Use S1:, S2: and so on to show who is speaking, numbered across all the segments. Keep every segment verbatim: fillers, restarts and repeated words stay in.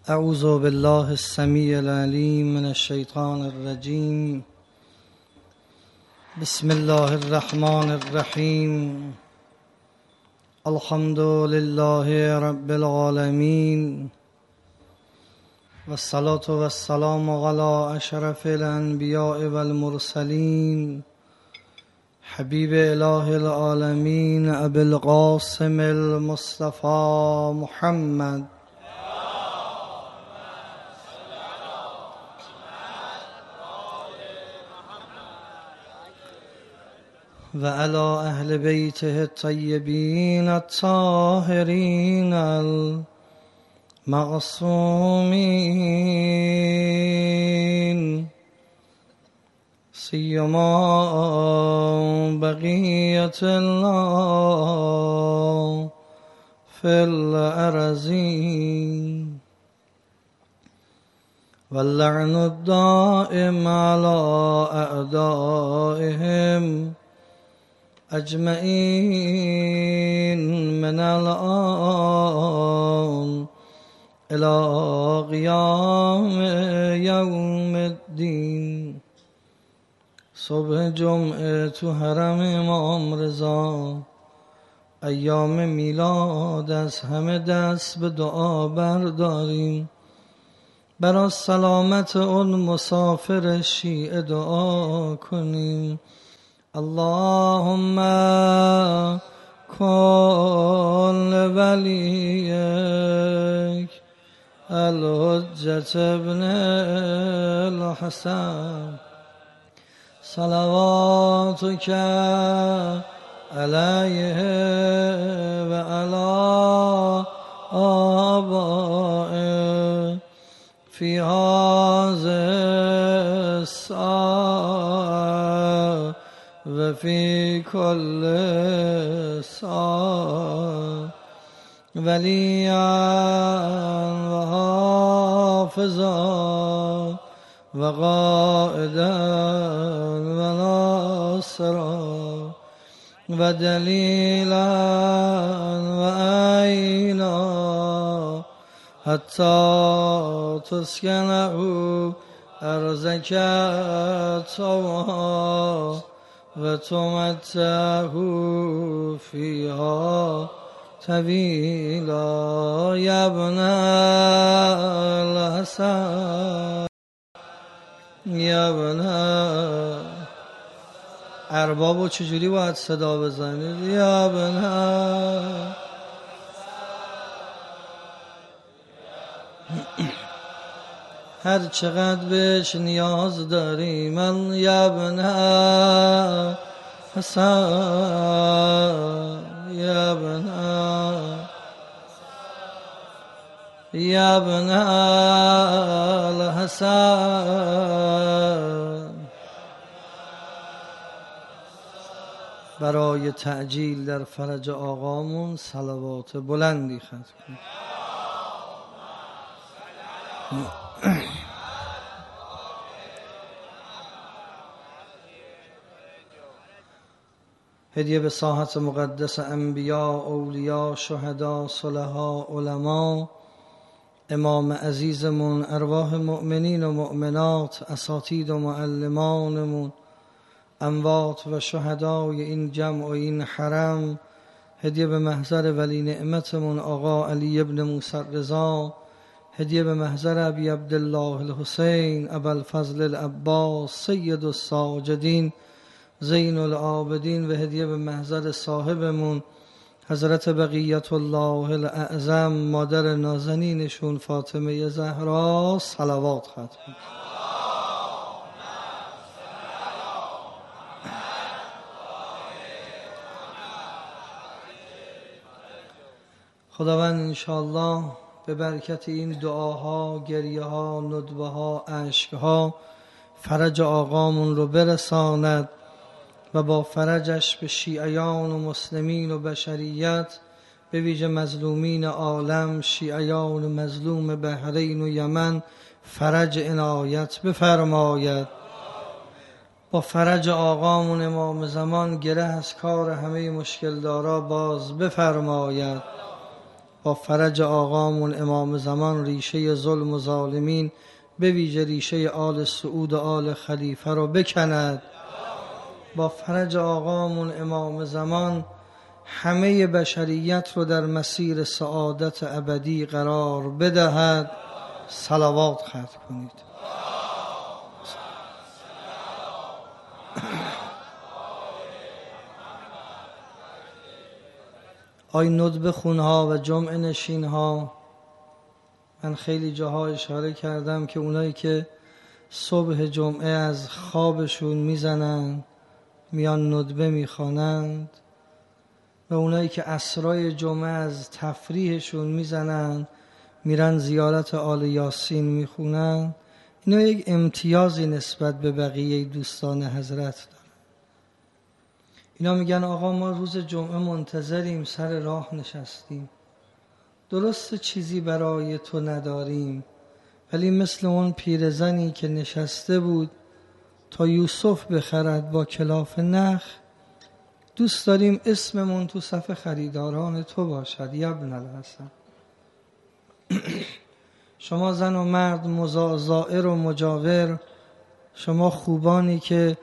S1: اعوذ بالله السمیع العلیم من الشیطان الرجیم. بسم الله الرحمن الرحیم. الحمد لله رب العالمین والصلاة والسلام علی اشرف الانبیاء والمرسلین حبیب اله العالمین ابی القاسم المصطفى محمد و علی اهل بیته الطیبین الطاهرین المعصومین سیما بقیت الله فی الارضین واللعن الدائم علی اعدائهم اجمعین من الآن الى قیام یوم الدین. صبح جمعه تو حرم امام رضا، ایام میلاد از همه دست به دعا برداریم. برای سلامت اون مسافر شیعه دعا کنیم. اللهم کن ولیک الحجة ابن الحسن صلواتک علیه و علی آبائه فی هذه الساعة و فی کل ساعة ولیا و حافظا و قائدا و ناصرا و دلیلا و عینا حتی تسکنه ارضک طوعا و تمتعه فیها طویلا یا ابن الحسن یا ابن. اربابو چجوری باید صدا بزنید؟ یا ابن. هر چقدر بهش نیاز داری من یا ابن حسن یا ابن یا ابن الحسن. برای تعجیل در فرج آقامون صلوات بلندی ختم کن. هدیه به ساحت مقدس انبیا، اولیا، شهدا، صلحا، علما، امام عزیزمون، ارواح مؤمنین و مؤمنات، اساتید و معلمانمون، اموات و شهدای این جمع و این حرم. هدیه به محضر ولی نعمتمون آقا علی ابن موسی رضا. هدیه به محضر ابی عبدالله الحسین ابوالفضل العباس سید الساجدین زین العابدین. و هدیه به محضر صاحبمون حضرت بقیت الله الاعظم مادر نازنینشون فاطمه زهرا صلوات ختم. خداوند انشاءالله به برکت این دعاها، گریه ها، ندبه ها، عشق ها فرج آقامون رو برساند و با فرجش به شیعیان و مسلمین و بشریت، به ویژه مظلومین عالم، شیعیان مظلوم بحرین و یمن فرج عنایت بفرماید. با فرج آقامون امام زمان گره از کار همه مشکل دارا باز بفرماید. با فرج آقامون امام زمان ریشه ظلم و ظالمین به ویژه ریشه آل سعود و آل خلیفه رو بکند. با فرج آقامون امام زمان همه بشریت رو در مسیر سعادت ابدی قرار بدهد. صلوات ختم کنید. آی ندب خونها و جمع نشینها، من خیلی جاها اشاره کردم که اونایی که صبح جمعه از خوابشون میزنن میان ندبه میخوانند و اونایی که عصرای جمعه از تفریحشون میزنن میرن زیارت آل یاسین میخونن، اینا یک امتیازی نسبت به بقیه دوستان حضرت دارن. اینا میگن آقا ما روز جمعه منتظریم، سر راه نشستیم، درست چیزی برای تو نداریم، ولی مثل اون پیرزنی که نشسته بود تا یوسف بخرد با کلاف نخ، دوست داریم اسممون تو صف خریداران تو باشد. یبن الحسن، شما زن و مرد، مزائر و مجاور، شما خوبانی که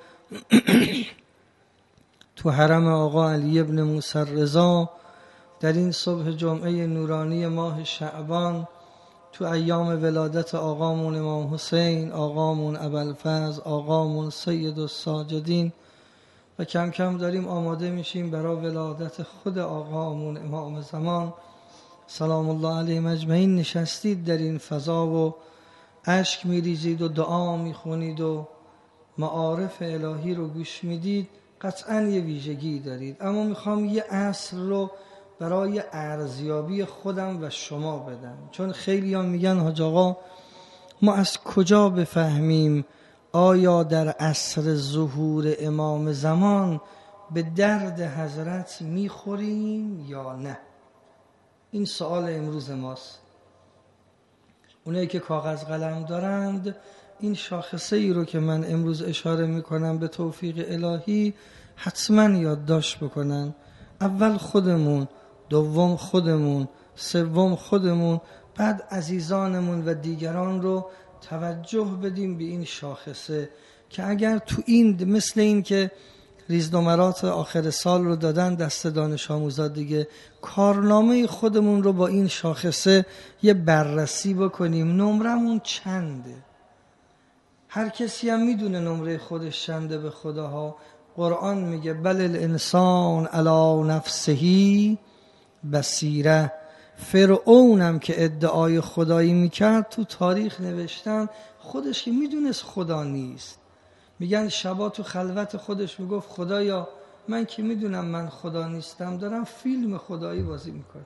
S1: تو حرم آقا علی ابن موسی رضا در این صبح جمعه نورانی ماه شعبان تو ایام ولادت آقامون امام حسین، آقامون ابوالفضل، آقامون سید الساجدین و کم کم داریم آماده میشیم برای ولادت خود آقامون امام زمان سلام الله علیه اجمعین، نشستید در این فضا و اشک میریزید و دعا میخونید و معارف الهی رو گوش میدید، قطعا یه ویژگی دارید. اما میخوام یه اصل رو برای ارزیابی خودم و شما بدم، چون خیلی هم میگن حاج آقا ما از کجا بفهمیم آیا در عصر ظهور امام زمان به درد حضرت میخوریم یا نه؟ این سوال امروز ماست. اونایی که کاغذ قلم دارند این شاخصه ای رو که من امروز اشاره میکنم به توفیق الهی حتما یادداشت بکنن. اول خودمون، دوم خودمون، سوم خودمون، بعد عزیزانمون و دیگران رو توجه بدیم به این شاخصه که اگر تو این مثل این که ریزنمرات آخر سال رو دادن دست دانش آموزا دیگه، کارنامه خودمون رو با این شاخصه یه بررسی بکنیم. نمرمون چنده؟ هر کسی هم میدونه نمره خودش چنده به خداها. قرآن میگه بل الانسان علی نفسه بصیره. فرعونم که ادعای خدایی میکرد تو تاریخ نوشتن خودش که میدونست خدا نیست. میگن شبا تو خلوت خودش میگفت خدایا من که میدونم من خدا نیستم دارم فیلم خدایی بازی میکنم.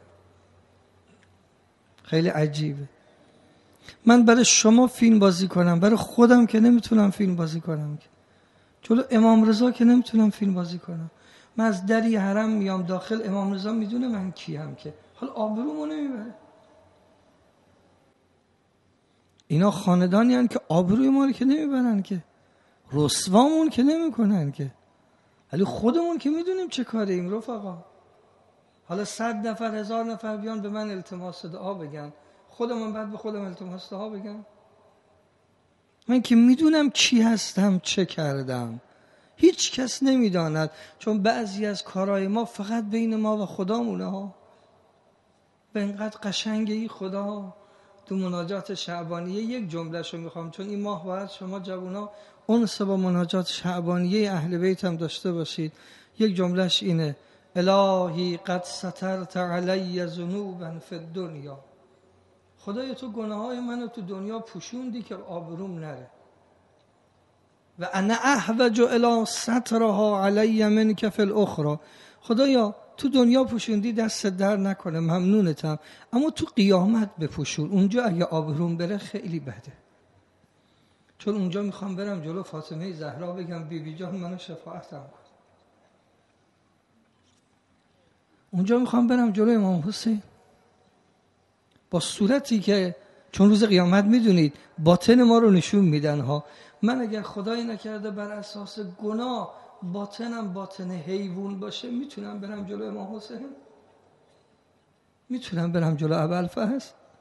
S1: خیلی عجیبه. من برای شما فیلم بازی کنم، برای خودم که نمیتونم فیلم بازی کنم، که جلو امام رضا که نمیتونم فیلم بازی کنم. من از دری حرم میام داخل، امام رضا میدونه من کیم، که حال آبرومو نمیبره. اینا خاندانی هن که آبروی ما رو که نمیبرن، که رسوامون که نمیکنن، که ولی خودمون که میدونیم چه کاریم رفقا. حالا صد نفر هزار نفر بیان به من التماس دعا بگن، خودمون بعد به خودم التماس دعا بگم؟ من که میدونم کی هستم، چه کردم. هیچ کس نمیداند، چون بعضی از کارهای ما فقط بین ما و خدامونه ها. به اینقدر قشنگه ای خدا. تو مناجات شعبانیه یک جملهشو میخوام، چون این ماه باید شما جوونا انس با مناجات شعبانیه اهل بیت هم داشته باشید. یک جملهش اینه: الهی قد سترت علی ذنوبا فی الدنیا. خدای تو گناههای منو تو دنیا پوشوندی که آبروم نره. و انا احوج الی سترها علی منک فی الاخرى. خدایا تو دنیا پوشوندی، دست در نکنه، ممنونتم، اما تو قیامت بپوشون، اونجا اگه آبروم بره خیلی بده. چون اونجا میخوام برم جلو فاطمه زهرا بگم بی بی جان منو شفاعتم کن. اونجا میخوام برم جلو امام حسین با صورتی که، چون روز قیامت میدونید باطن ما رو نشون میدن ها. من اگر خدایی نکرده بر اساس گناه باطنم باطن حیوان باشه، میتونم برم جلو امام حسین؟ میتونم برم جلو ابوالفضل؟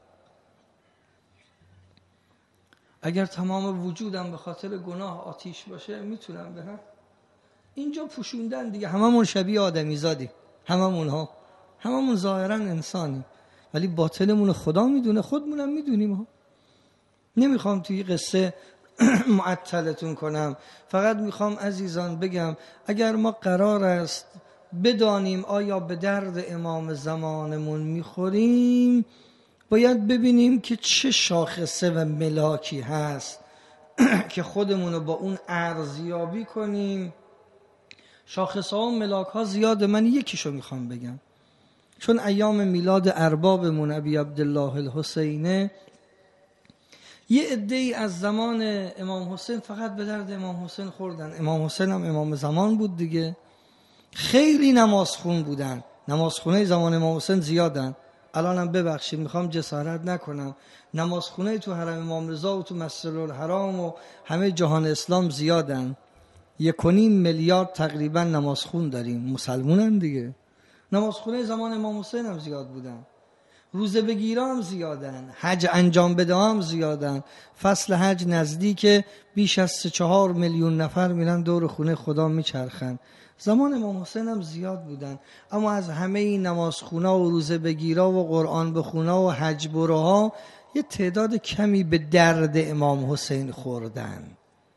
S1: اگر تمام وجودم به خاطر گناه آتیش باشه میتونم برم؟ اینجا پوشوندن دیگه، هممون شبیه آدمی زادی، هممون ها هممون ظاهرا انسانی، ولی باطنمون خدا میدونه، خودمونم میدونیم ها. نمیخوام توی قصه معطلتون کنم، فقط میخوام عزیزان بگم اگر ما قرار است بدانیم آیا به درد امام زمانمون میخوریم، باید ببینیم که چه شاخصه و ملاکی هست که خودمونو با اون ارزیابی کنیم. شاخصه ها و ملاک ها زیاده، من یکیشو میخوام بگم. چون ایام میلاد اربابمون ابی عبدالله الحسینه، یه عده‌ای از زمان امام حسین فقط به درد امام حسین خوردن. امام حسین هم امام زمان بود دیگه، خیلی نمازخون بودن، نمازخونه زمان امام حسین زیادن. الانم ببخشید میخوام جسارت نکنم، نمازخونه تو حرم امام رضا و تو مسجد الحرام و همه جهان اسلام زیادن، یک و نیم میلیارد تقریبا نمازخون داریم، مسلمونن دیگه. نمازخونه زمان امام حسین هم زیاد بودن، روزه بگیرا هم زیادن، حج انجام بده هم زیادن. فصل حج نزدیک، بیش از سه چهار میلیون نفر میرن دور خونه خدا میچرخن. زمان امام حسین هم زیاد بودن، اما از همه این نمازخونا و روزه بگیرا و قرآن بخونا و حج بروها یه تعداد کمی به درد امام حسین خوردن.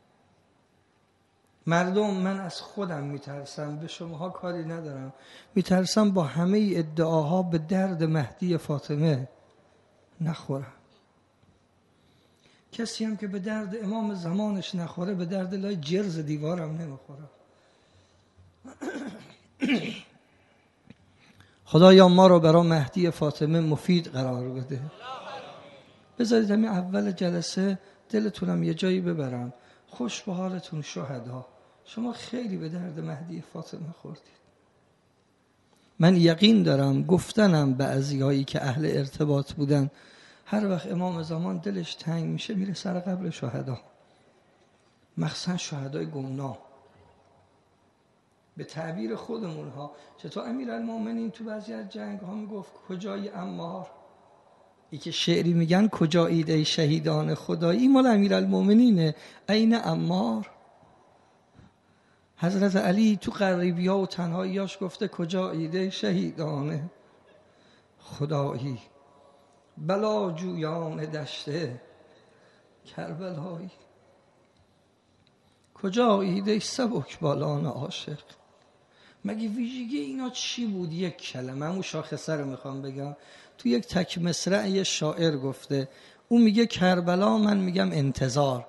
S1: مردم، من از خودم میترسم، به شماها کاری ندارم، میترسم با همه ادعاها به درد مهدی فاطمه نخورم. کسی هم که به درد امام زمانش نخوره به درد لای جرز دیوارم نمیخوره. خدایا ما رو برای مهدی فاطمه مفید قرار بده. بذارید همین اول جلسه دلتونم یه جایی ببرم. خوش به حالتون شهدا، شما خیلی به درد مهدی فاطمه خوردید. من یقین دارم گفتنم بعضیایی که اهل ارتباط بودن، هر وقت امام زمان دلش تنگ میشه میره سر قبر شهدا، مخصوصا شهدای گمنام. به تعبیر خودمون ها، چطور امیرالمومنین تو بعضی از جنگ ها میگفت کجای عمار، ای که شعری میگن کجایید ای شهیدان خدایی، مال امیرالمومنینه. این عمار. حضرت علی تو غریبی‌ها و تنهاییاش گفته کجایید ای شهیدان خدایی، بلا جویان دشته کربلایی. کجایید ای سبک بالان عاشق. مگه ویژگی اینا چی بود؟ یک کلمه، همون شاخصه رو میخوام بگم. تو یک تک مصرع یه شاعر گفته، اون میگه کربلا، من میگم انتظار.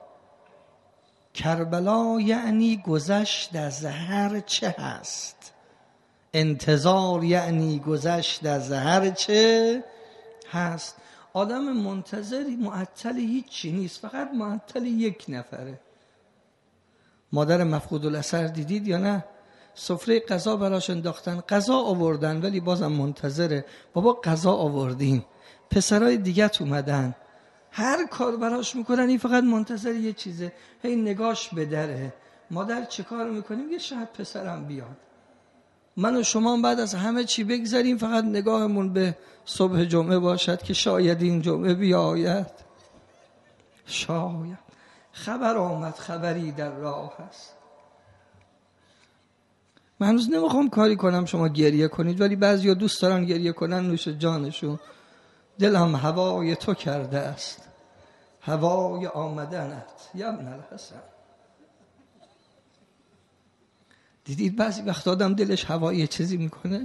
S1: کربلا یعنی گذشت از هر چه هست، انتظار یعنی گذشت از هر چه هست. آدم منتظری معطل هیچی نیست، فقط معطل یک نفره. مادر مفقود الاثر دیدید یا نه؟ سفره غذا براش انداختن، غذا آوردن ولی بازم منتظره. بابا غذا آوردیم، پسرای دیگت اومدن، هر کار براش میکنن، این فقط منتظر یه چیزه، هی نگاش به دره. مادر چه کار میکنیم؟ یه شاید پسرم بیاد. من و شما بعد از همه چی بگذاریم، فقط نگاهمون به صبح جمعه باشد که شاید این جمعه بیاید. شاید خبر آمد، خبری در راه هست. من هنوز نمیخوام کاری کنم شما گریه کنید، ولی بعضیا دوست دارن گریه کنن، نوش جانشون. دلم هوای تو کرده است، هوای آمدنت یا ابن الحسن. دیدید بعضی وقت آدم دلش هوای چیزی میکنه؟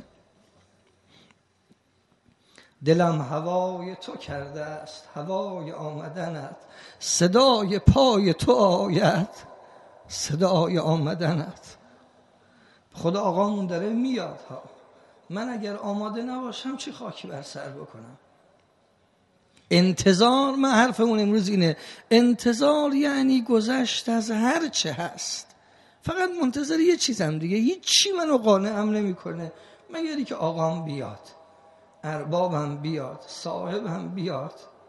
S1: دلم هوای تو کرده است، هوای آمدنت، صدای پای تو آید، صدای آمدنت. خدا آقامون داره میاد ها، من اگر آماده نباشم چی خاکی بر سر بکنم؟ انتظار، من حرفمون امروز اینه، انتظار یعنی گذشت از هر چه هست. فقط منتظر یه چیزم دیگه، هیچی منو قانعم نمیکنه مگر اینکه آقام بیاد، اربابم بیاد، صاحبم بیاد.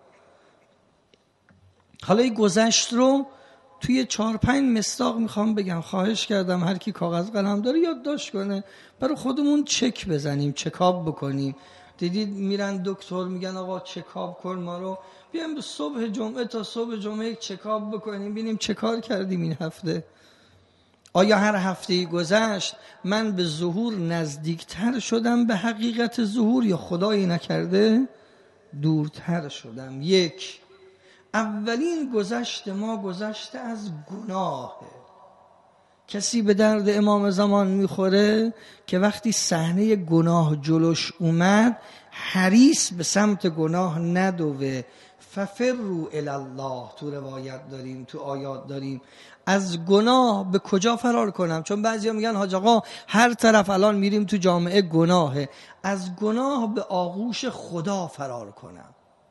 S1: حالا این گذشت رو توی چهار پنج مصداق میخوام بگم. خواهش کردم هر کی کاغذ قلم داره یادداشت کنه، برای خودمون چک بزنیم، چکاب بکنیم. دیدید میرن دکتر میگن آقا چکاب کن ما رو، بیایم صبح جمعه تا صبح جمعه یک چکاب بکنیم ببینیم چه کار کردیم این هفته. آیا هر هفته گذشت من به ظهور نزدیکتر شدم به حقیقت ظهور یا خدایی نکرده دورتر شدم؟ یک، اولین گذشت ما گذشته از گناهه. کسی به درد امام زمان میخوره که وقتی صحنه گناه جلوش اومد حریص به سمت گناه ندوه. ففروا الی الله تو روایت داریم، تو آیات داریم. از گناه به کجا فرار کنم؟ چون بعضیا میگن حاج آقا هر طرف الان میریم تو جامعه گناهه. از گناه به آغوش خدا فرار کنم،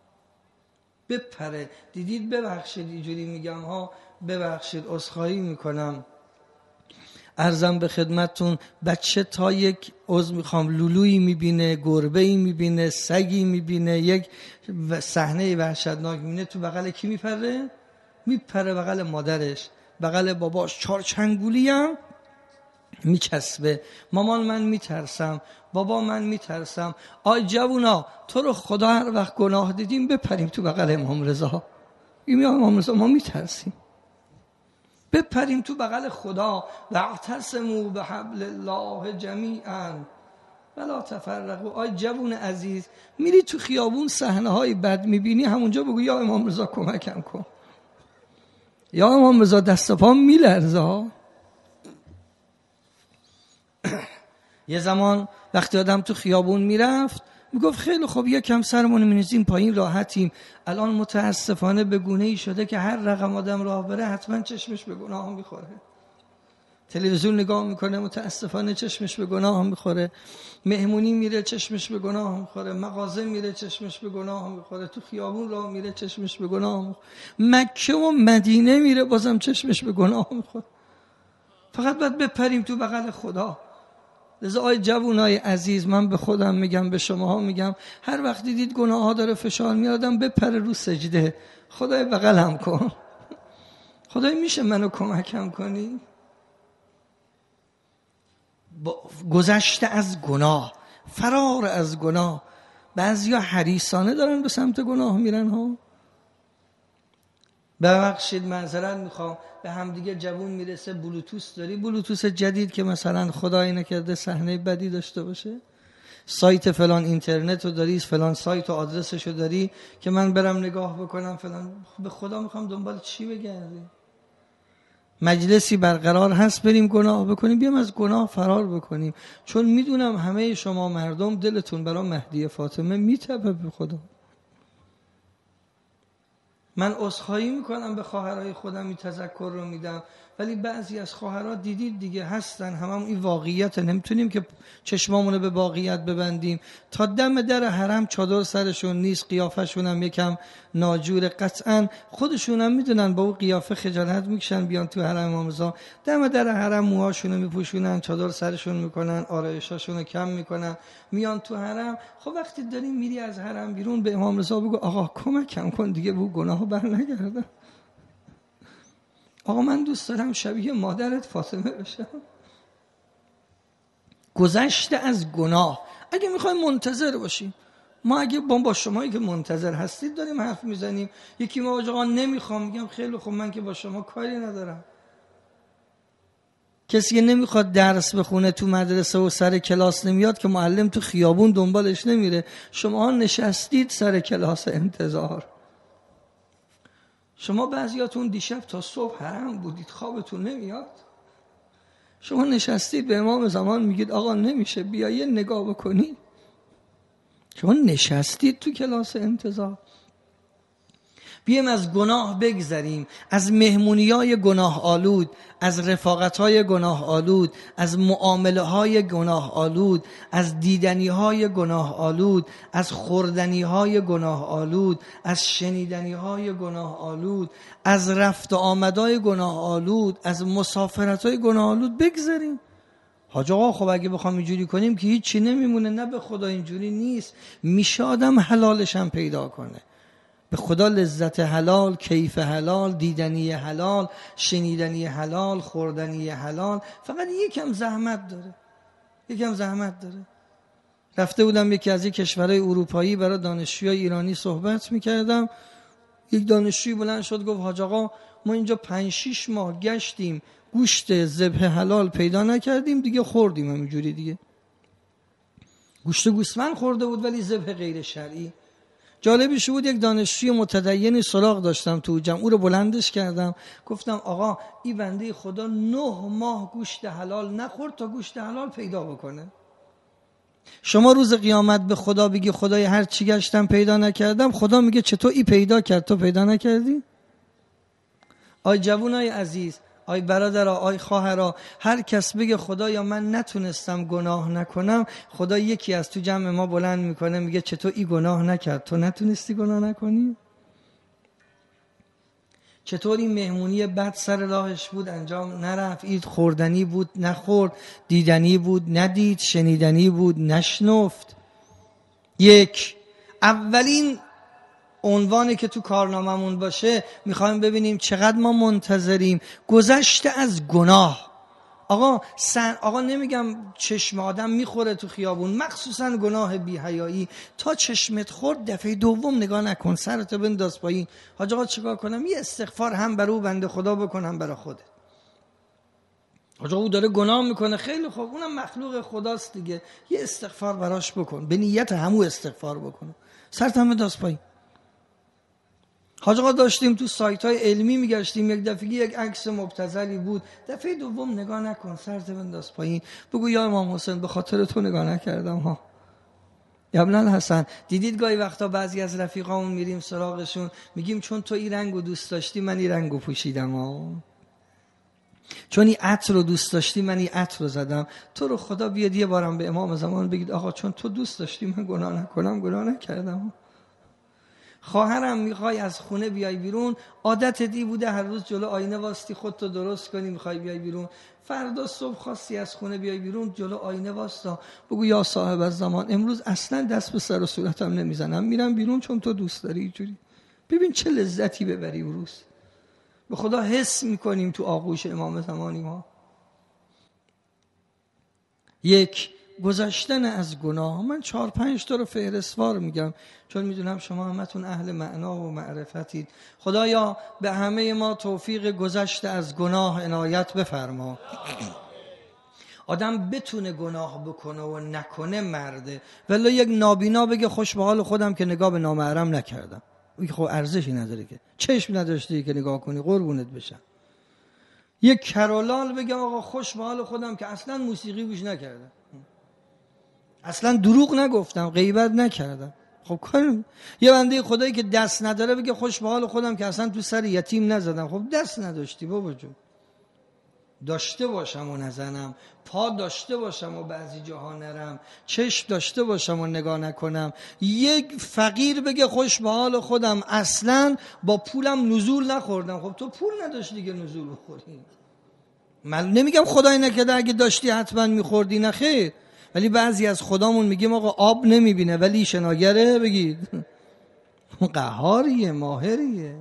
S1: بپره. دیدید ببخشید اینجوری میگم ها، ببخشید عذرخواهی میکنم، عرضم به خدمتتون، بچه تا یک عضو میخوام لولویی میبینه، گربه‌ای میبینه، سگی میبینه، یک صحنه وحشتناک میبینه، تو بغل کی میپره؟ میپره بغل مادرش، بغل باباش. چارچنگولی هم میچسبه. مامان من میترسم، بابا من میترسم. آی جوونا تو رو خدا هر وقت گناه دیدیم بپریم تو بغل امام رضا. این امام رضا ما میترسیم، بپریم تو بغل خدا. واعتصموا بحبل الله جمیعا ولا تفرقوا. آی جوون عزیز، میری تو خیابون صحنه های بد میبینی، همونجا بگو یا امام رضا کمکم کن، یا امام رضا دست پام میلرزه. یه زمان وقتی آدم تو خیابون میرفت میگفت خیلی خوب یکم سرمون می‌نزیم پایین راحتیم. الان متاسفانه به گونه‌ای شده که هر رقم آدم راه بره حتما چشمش به گناه میخوره. تلویزیون نگاه میکنه متاسفانه چشمش به گناه میخوره، مهمونی میره چشمش به گناه میخوره، مغازه میره چشمش به گناه میخوره، تو خیابون راه میره چشمش به گناه میخوره، مکه و مدینه میره بازم چشمش به گناه میخوره. فقط باید بپریم تو بغل خدا. لذا آی جوانای عزیز، من به خودم میگم، به شماها میگم، هر وقت دیدید گناه ها داره فشار میادم بپره رو سجده، خدای بغلم کن، خدای میشه منو کمکم کنی؟ گذشته از گناه، فرار از گناه. بعضیا حریصانه دارن به سمت گناه میرن ها. ببخشید معذرت میخوام، به هم دیگه جوون میرسه بلوتوث داری، بلوتوث جدید که مثلا خدای نکرده صحنه بدی داشته باشه، سایت فلان اینترنت رو داری، فلان سایت و آدرسش رو داری که من برم نگاه بکنم فلان. به خدا میخوام دنبال چی بگردی؟ مجلسی برقرار هست بریم گناه بکنیم، بیام از گناه فرار بکنیم. چون میدونم همه شما مردم دلتون برای مهدی فاطمه میتپه. به خدا من عذرخواهی میکنم، به خواهرای خودم این تذکر رو میدم، ولی بعضی از خواهرها دیدید دیگه هستن، همون این واقعیت، نمیتونیم که چشمامونو به واقعیت ببندیم. تا دم در حرم چادر سرشون نیست، قیافشون هم یکم ناجور، قطعا خودشون هم میدونن با اون قیافه خجالت میکشن بیان تو حرم امام رضا. دم در حرم موهاشونو میپوشونن، چادر سرشون میکنن، آرایشاشونو کم میکنن، میان تو حرم. خب وقتی داری میری از حرم بیرون به امام رضا بگو آقا کمکم کن دیگه بو گناهو بر نگردم. آقا من دوست دارم شبیه مادرت فاطمه بشم. گذشته از گناه. اگه میخوایم منتظر باشیم، ما اگه با با شمایی که منتظر هستید داریم حرف میزنیم، یکی ما آقا نمیخوام، میگم خیلی خوب، من که با شما کاری ندارم. کسی نمیخواد درس بخونه تو مدرسه و سر کلاس نمیاد که معلم تو خیابون دنبالش نمیره. شما نشستید سر کلاس انتظار. شما بعضیاتون دیشب تا صبح حرم بودید، خوابتون نمیاد. شما نشستید به امام زمان میگید آقا نمیشه بیا یه نگاه بکنی. شما نشستید تو کلاس انتظار. بیایم از گناه بگذریم، از مهمونیای گناه آلود، از رفاقتای گناه آلود، از معامله های گناه آلود، از دیدنی های گناه آلود، از خوردنی های گناه آلود، از شنیدنی های گناه آلود، از رفت و آمدای گناه آلود، از مسافرت های گناه آلود بگذریم. حاج آقا خب اگه بخوام اینجوری کنیم که هیچی نمیمونه. نه به خدا اینجوری نیست. میشه آدم حلالش هم پیدا کنه. به خدا لذت حلال، کیف حلال، دیدنی حلال، شنیدنی حلال، خوردنی حلال، فقط یکم زحمت داره. یکم زحمت داره. رفته بودم یکی از یک کشورهای اروپایی برای دانشجوی ایرانی صحبت میکردم. یک دانشجوی بلند شد گفت حاج آقا ما اینجا پنج شیش ماه گشتیم گوشت ذبح حلال پیدا نکردیم، دیگه خوردیم همینجوری دیگه. گوشت گوسفند خورده بود ولی ذبح غیر شرعی. جالبیش بود یک دانشجوی متدینی سراغ داشتم تو جمع، او رو بلندش کردم گفتم آقا این بنده خدا نه ماه گوشت حلال نخورد تا گوشت حلال پیدا بکنه. شما روز قیامت به خدا بگی خدای هر چی گشتم پیدا نکردم، خدا میگه چطور ای پیدا کرد تو پیدا نکردی؟ آی جوانای عزیز، آی برادرها، آی خواهرها، هر کس بگه خدایا من نتونستم گناه نکنم، خدا یکی از تو جمع ما بلند میکنه میگه چطور ای گناه نکرد تو نتونستی گناه نکنی؟ چطور این مهمونی بد سر راهش بود انجام نرفت، اید خوردنی بود نخورد، دیدنی بود ندید، شنیدنی بود نشنفت. یک، اولین عنوانی که تو کارناممون باشه میخوایم ببینیم چقدر ما منتظریم گذشته از گناه. آقا سن آقا نمیگم چشم آدم میخوره تو خیابون، مخصوصا گناه بی‌حیایی، تا چشمت خورد دفعه دوم نگاه نکن، سرتو بنداز پایین. حاج آقا چیکار کنم؟ یه استغفار هم برای بنده خدا بکن هم برای خودت. حاج آقا او داره گناه میکنه، خیلی خوب، اونم مخلوق خداست دیگه، یه استغفار براش بکن، به نیت همو استغفار بکن، سرت هم بنداز پایین. حاج آقا داشتیم تو سایت های علمی میگشتیم، یک دفعه یک عکس مبتذلی بود، دفعه دوم نگاه نکن، سرت بنداز پایین، بگو یا امام حسین به خاطر تو نگاه نکردم ها. یا ابن الحسن، دیدید گاهی وقتا بعضی از رفیقامون میریم سراغشون میگیم چون تو این رنگو دوست داشتی من این رنگو پوشیدم ها، چون این عطر رو دوست داشتی من این عطر رو زدم. تو رو خدا بیاد یه بارم به امام زمان بگید آقا چون تو دوست داشتی من گناه نکنم، گناه نکردم. خواهرم میخوای از خونه بیای بیرون، عادت دی بوده هر روز جلو آینه واستی خودتو درست کنی، میخوای بیای بیرون، فردا صبح خواستی از خونه بیای بیرون جلو آینه واستا، بگو یا صاحب الزمان امروز اصلا دست به سر و صورتم نمیزنم، میرم بیرون چون تو دوست داری اینجوری. ببین چه لذتی ببری امروز. به خدا حس میکنیم تو آغوش امام زمانی ما. یک، گذشتن از گناه. من چهار پنج تا رو فهرستوار میگم چون میدونم شما همتون اهل معنا و معرفتید. خدایا به همه ما توفیق گذشت از گناه عنایت بفرما. آدم بتونه گناه بکنه و نکنه مرده، ولی یک نابینا بگه خوش به حال خودم که نگاه به نامحرم نکردم، این خب ارزشی نداره که، چشم نداشتی که نگاه کنی، قربونت بشم. یک کرولال بگه آقا خوش به حال خودم که اصلا موسیقی گوش نکردم، اصلا دروغ نگفتم، غیبت نکردم. خب کنم. یه بنده خدایی که دست نداره بگه خوش به حال خودم که اصلا تو سر یتیم نزدم. خب دست نداشتی بابا جون، داشته باشم و نزنم، پا داشته باشم و بعضی جاها نرم، چشم داشته باشم و نگاه نکنم. یک فقیر بگه خوش به حال خودم اصلا با پولم نزول نخوردم. خب تو پول نداشتی که نزول بخوری. من نمیگم خدای نکرده اگه داشتی حتما میخوردی، نه خیر، ولی بعضی از خدامون میگیم آقا آب نمیبینه ولی شناگره، بگید قهاریه ماهریه.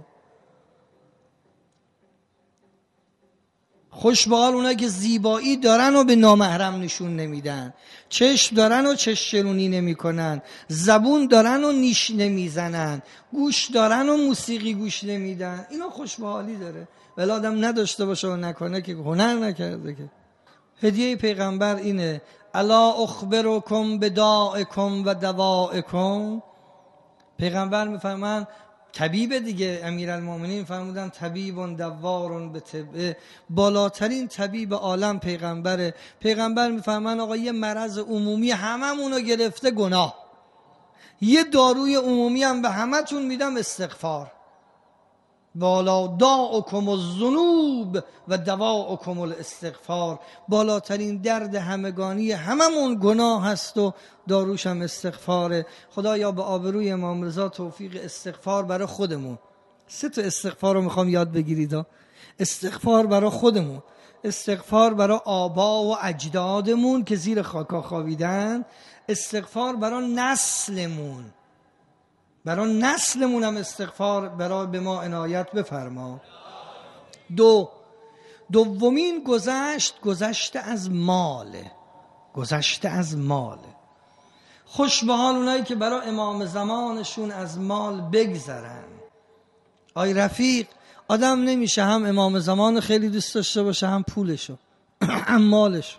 S1: خوش به حال اونایی که زیبایی دارن و به نامحرم نشون نمیدن، چشم دارن و چشچرونی نمی کنن، زبون دارن و نیش نمیزنن، گوش دارن و موسیقی گوش نمیدن، اینا خوش به حالی داره. ولی آدم نداشته باشه و نکنه که هنر نکرده که. هدیه پیغمبر اینه الا اخبرکم بداءکم و دوائکم. پیغمبر میفرمان طبیب دیگه، امیرالمومنین فرمودن طبیب دوار به طب، بالاترین طبیب عالم پیغمبره. پیغمبر میفرمان آقا یه مرض عمومی هممونو گرفته، گناه، یه داروی عمومی هم به همتون میدم، استغفار. بالا داؤکم الذنوب و دواؤکم الاستغفار. بالاترین درد همگانی هممون گناه هست و داروش هم استغفاره. خدایا به آبروی امام رضا توفیق استغفار برای خودمون. سه تا استغفار رو میخوام یاد بگیرید. استغفار برای خودمون، استغفار برای آبا و اجدادمون که زیر خاکا خوابیدن، استغفار برای نسلمون، برای نسلمون هم استغفار برای به ما عنایت بفرما. دو دومین گذشت گذشته از ماله، گذشته از ماله. خوش به حال اونایی که برای امام زمانشون از مال بگذرن. آی رفیق، آدم نمیشه هم امام زمان خیلی دوست داشته باشه هم پولشو هم مالشو.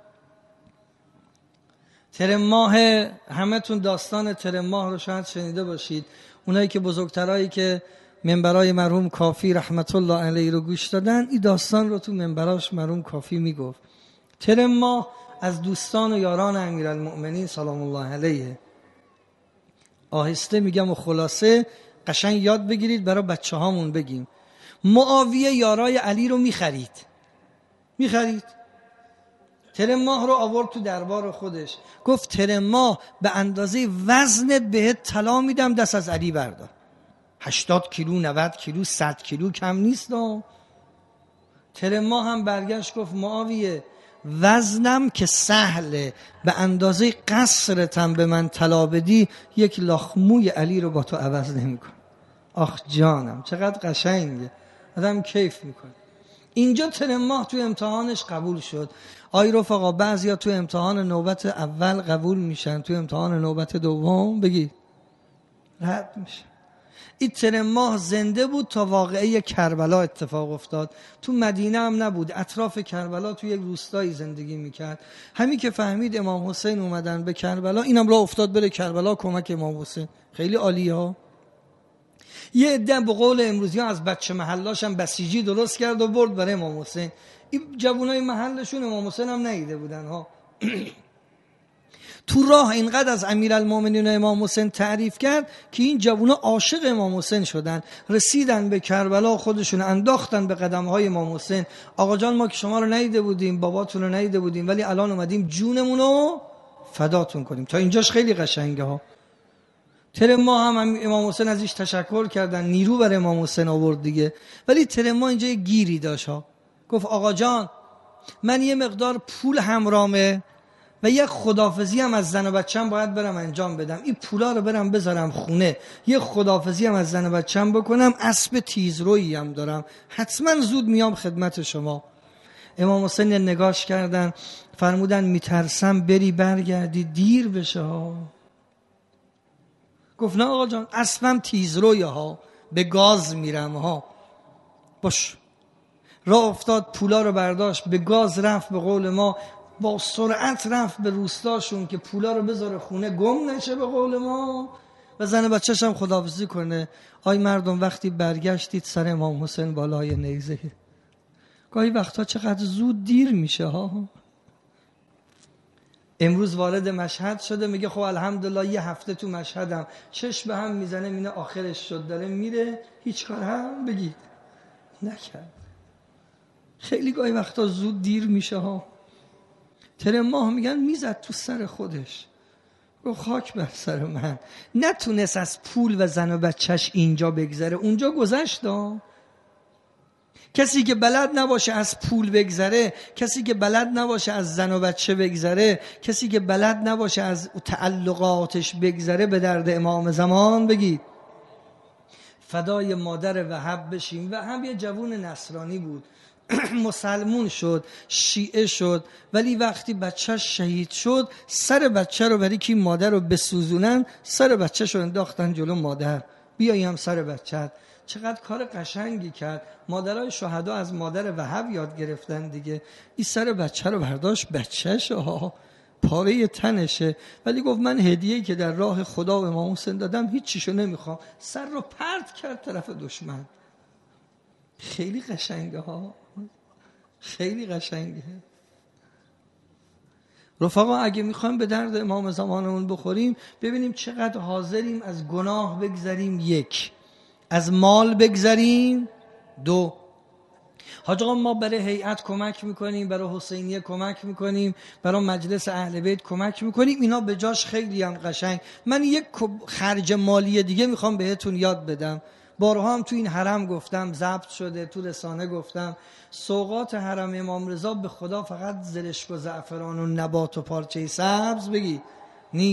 S1: ترم ماه، همه تون داستان ترم ماه رو شاید شنیده باشید. اونایی که بزرگترایی که منبرای مرحوم کافی رحمت الله علیه رو گوش دادن، این داستان رو تو منبراش مرحوم کافی میگفت. ترم ماه از دوستان و یاران امیرالمؤمنین سلام الله علیه. آهسته میگم و خلاصه قشنگ یاد بگیرید برای بچه هامون بگیم. معاویه یارای علی رو میخرید میخرید ترم ماه رو آورد تو دربار خودش، گفت ترم ماه به اندازه وزنت بهت طلا میدم، دست از علی بردار. هشتاد کیلو، نود کیلو، صد کیلو کم نیست. ترم ماه هم برگشت گفت معاویه وزنم که سهله، به اندازه قصرتم به من طلا بدی، یک لاخموی علی رو با تو عوض نمی‌کنم. آخ جانم چقدر قشنگه، آدم کیف میکنه. اینجا ترم ماه تو امتحانش قبول شد. آی رفقا، بعضیا تو امتحان نوبت اول قبول میشن، تو امتحان نوبت دوم بگی رد میشه. این ترم ماه زنده بود تا واقعه کربلا اتفاق افتاد. تو مدینه هم نبود، اطراف کربلا تو یک روستایی زندگی میکرد. همین که فهمید امام حسین اومدن به کربلا، اینم راه افتاد بره کربلا کمک امام حسین. خیلی عالیه ها. یه عده به قول امروزی ها از بچه محلاش هم بسیجی درست کرد و برد برای امام حسین. این جوانای محلشون امام حسین هم ندیده بودن ها. تو راه اینقدر از امیرالمومنین و امام حسین تعریف کرد که این جوونا عاشق امام حسین شدن. رسیدن به کربلا، خودشون انداختن به قدمهای امام حسین. آقا جان ما که شما رو ندیده بودیم، باباتون رو ندیده بودیم، ولی الان اومدیم جونمون رو فداتون کنیم. تا اینجاش خیلی قشنگه ها. ترم ما هم امام حسین ازش تشکر کردن، نیرو بر امام حسین آورد دیگه. ولی ترم ما اینجا گیری داشت ها. گفت آقا جان من یه مقدار پول همرامه و یک خدافزی هم از زن و بچم باید برم انجام بدم. این پولا رو برم بذارم خونه، یک خدافزی هم از زن و بچم بکنم، اسب تیزرویی هم دارم، حتما زود میام خدمت شما. امام حسین نگاش کردن، فرمودن میترسم بری برگردی دیر بشه ها. گفت نه آقا جان، اسبم تیزرویه ها، به گاز میرم ها. باش. راه افتاد، پولا رو برداشت، به گاز رفت، به قول ما با سرعت رفت به روستاشون که پولا رو بذاره خونه گم نشه به قول ما، و زن بچه‌ش هم خداحافظی کنه. آی مردم وقتی برگشتید سر امام حسین بالای نیزه. گاهی وقتا چقدر زود دیر میشه ها. امروز وارد مشهد شده، میگه خب الحمدلله یه هفته تو مشهدم، چشم به هم میزنه مینه آخرش شد، داره میره، هیچ کار هم بگید نکرد. خیلی گاهی وقتا زود دیر میشه ها. ترم ماه میگن میزد تو سر خودش، گفت خاک بر سر من، نتونست از پول و زن و بچهش اینجا بگذره، اونجا گذشت ها. کسی که بلد نباشه از پول بگذره، کسی که بلد نباشه از زن و بچه بگذره، کسی که بلد نباشه از تعلقاتش بگذره، به درد امام زمان بگید. فدای مادر وهب بشیم. و هم یه جوون نصرانی بود، مسلمون شد، شیعه شد، ولی وقتی بچهش شهید شد، سر بچه رو برای که مادر رو بسوزونن، سر بچهش رو انداختن جلو مادر، بیایی هم سر بچه. چقدر کار قشنگی کرد. مادرای شهدا از مادر وهب یاد گرفتن دیگه. این سر بچه رو برداشت، بچهش ها پاره تنشه، ولی گفت من هدیه‌ای که در راه خدا و امام حسین دادم هیچ چیشو نمیخوام. سر رو پرت کرد طرف دشمن. خیلی قشنگه ها، خیلی قشنگه. رفقا اگه میخوایم به درد امام زمانمون بخوریم، ببینیم چقدر حاضریم از گناه بگذریم. یک، از مال بگذریم. دو، حاج آقا ما برای هیئت کمک میکنیم، برای حسینیه کمک میکنیم، برای مجلس اهل بیت کمک میکنیم، اینا به جاش خیلی هم قشنگ. من یک خرج مالی دیگه میخوام بهتون یاد بدم. بارها هم تو این حرم گفتم، ضبط شده، تو رسانه گفتم، سوغات حرم امام رضا به خدا فقط زرشک و زعفران و نبات و پارچه سبز بگی نیست.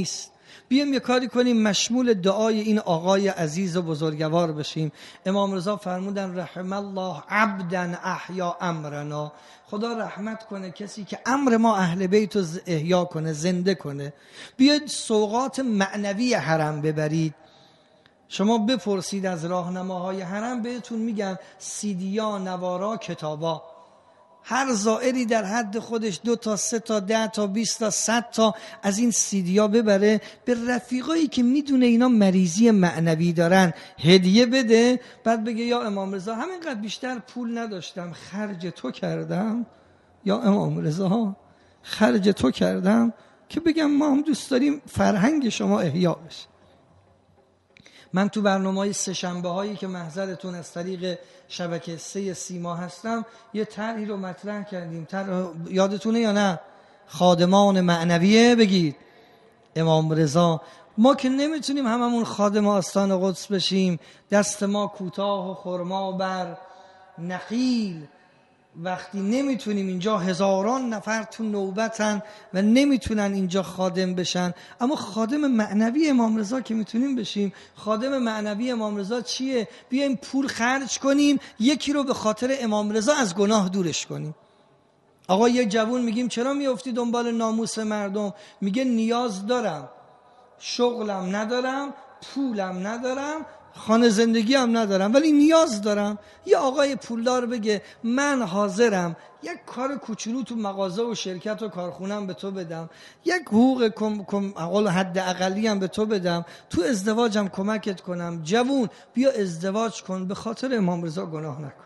S1: بیایم یه کاری کنیم مشمول دعای این آقای عزیز و بزرگوار بشیم. امام رضا فرمودن رحم الله عبدا احیا امرنا، خدا رحمت کنه کسی که امر ما اهل بیت رو احیا کنه، زنده کنه. بیاید سوغات معنوی حرم ببرید. شما بپرسید از راهنماهای حرم بهتون میگن سیدیا، نوارا، کتابا. هر زائری در حد خودش دو تا سه تا ده تا بیست تا صد تا از این سیدیا ببره، به رفیقایی که میدونه اینا مریضی معنوی دارن هدیه بده، بعد بگه یا امام رضا همینقدر بیشتر پول نداشتم خرج تو کردم، یا امام رضا خرج تو کردم، که بگم ما هم دوست داریم فرهنگ شما احیا بشه. من تو برنامه‌های سه شنبه هایی که محضرتون از طریق شبکه سه سیما هستم یه طرحی رو مطرح کردیم. طرح یادتونه یا نه؟ خادمان معنویه. بگید امام رضا. ما که نمیتونیم هممون خادم آستان قدس بشیم، دست ما کوتاه و خرما بر نخیل، وقتی نمیتونیم اینجا هزاران نفر تو نوبتن و نمیتونن اینجا خادم بشن، اما خادم معنوی امام رضا که میتونیم بشیم. خادم معنوی امام رضا چیه؟ بیایم پول خرج کنیم یکی رو به خاطر امام رضا از گناه دورش کنیم. آقا یه جوون میگیم چرا میافتی دنبال ناموس مردم؟ میگه نیاز دارم، شغلم ندارم، پولم ندارم، خانه زندگی هم ندارم، ولی نیاز دارم. یه آقای پولدار بگه من حاضرم یک کار کوچولو تو مغازه و شرکت و کارخونم به تو بدم، یک حقوق کم کم اقل حد اقلی هم به تو بدم، تو ازدواجم کمکت کنم. جوون بیا ازدواج کن، به خاطر امام رضا گناه نکن.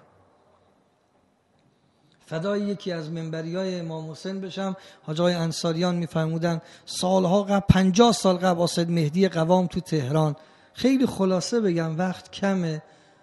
S1: فدای یکی از منبریای امام حسین بشم. حاج آقای انصاریان میفرمودن سالها قبل، پنجاه سال قبل، اسد مهدی قوام تو تهران، خیلی خلاصه بگم وقت کمه،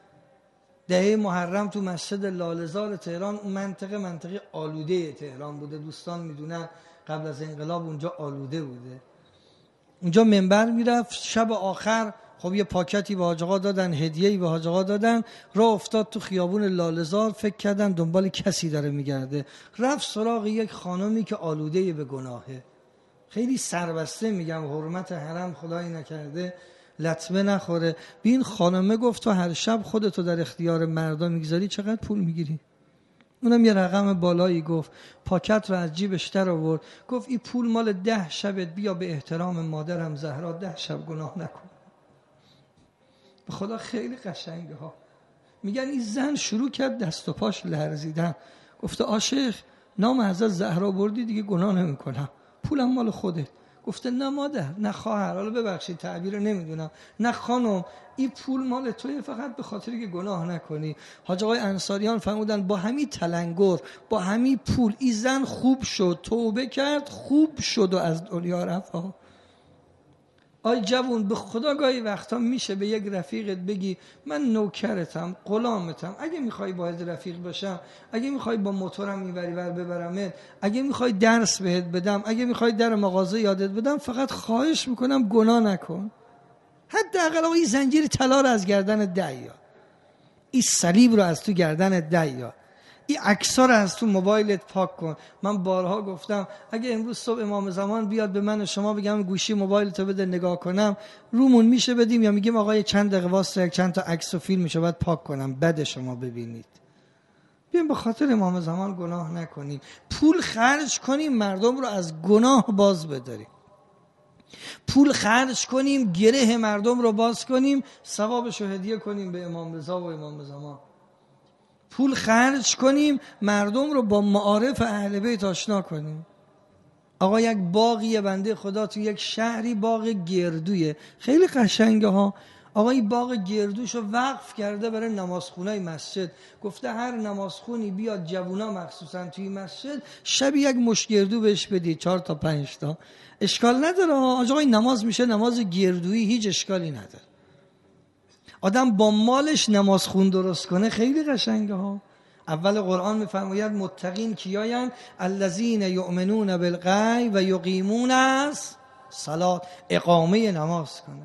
S1: دهه محرم تو مسجد لاله‌زار تهران، اون منطقه منطقه آلوده تهران بوده، دوستان میدونن قبل از انقلاب اونجا آلوده بوده. اونجا منبر میرفت، شب آخر خب یه پاکتی به حاج آقا دادن، هدیه‌ای به حاج آقا دادن، راه افتاد تو خیابون لاله‌زار، فکر کردن دنبال کسی داره میگرده، رفت سراغ یک خانمی که آلوده به گناهه. خیلی سربسته میگم، حرمت حرم خدایی نکرده لطمه نخوره. بین خانمه گفت تو هر شب خودتو در اختیار مردم میگذاری، چقدر پول میگیری؟ اونم یه رقم بالایی گفت. پاکت رو از جیبش در آورد، گفت این پول مال ده شبت، بیا به احترام مادرم زهرا ده شب گناه نکن. به خدا خیلی قشنگه ها. میگن این زن شروع کرد دست و پاش لرزیدن، گفته آشیخ نام حضرت زهرا بردی دیگه گناه نمی کنم، پولم مال خودت. گفته نه مادر، نه خواهر، حالا ببخشید تعبیر رو نمیدونم، نه خانم، این پول مال توی، فقط به خاطری که گناه نکنی. حاج آقای انصاریان فرمودن با همین تلنگر، با همین پول این زن خوب شد، توبه کرد، خوب شد و از دنیا رفت. آی جوون، به خدا گاهی وقتا میشه به یک رفیقت بگی من نوکرتم، غلامتم، اگه میخوای باید رفیق باشم، اگه میخوای با موتورم اینوری ور ببرمت، اگه میخوای درس بهت بدم، اگه میخوای در مغازه یادت بدم، فقط خواهش میکنم گناه نکن. حداقل این زنجیر طلا رو از گردن دریا، این صلیب رو از تو گردن دریا، این عکس‌ها رو از تو موبایلت پاک کن. من بارها گفتم اگه امروز صبح امام زمان بیاد به من و شما بگم گوشی موبایلتو بده نگاه کنم، رومون میشه بدیم یا میگیم آقا چند دقیقه واسه یک چند تا عکس و فیلم میشه باید پاک کنم بعد شما ببینید. بیایم به خاطر امام زمان گناه نکنیم، پول خرج کنیم مردم رو از گناه باز بداریم، پول خرج کنیم گره مردم رو باز کنیم، ثوابش رو هدیه کنیم به امام رضا و امام زمان. پول خرج کنیم مردم رو با معارف اهل بیت آشنا کنیم. آقا یک باغی بنده خدا تو یک شهری، باغ گردویه، خیلی قشنگه ها. آقا این باغ گردوشو وقف کرده برای نمازخونه‌ی مسجد، گفته هر نمازخونی بیاد جوونا مخصوصا توی مسجد شب یک مش گردو بهش بدید، چهار تا پنج تا، اشکال نداره. آقا این نماز میشه نماز گردویی، هیچ اشکالی نداره. آدم با مالش نماز خون درست کنه، خیلی قشنگه ها. اول قرآن میفرماید متقین کیایند؟ الذین یؤمنون بالغیب و یقیمون الصلاة، اقامه نماز کنه.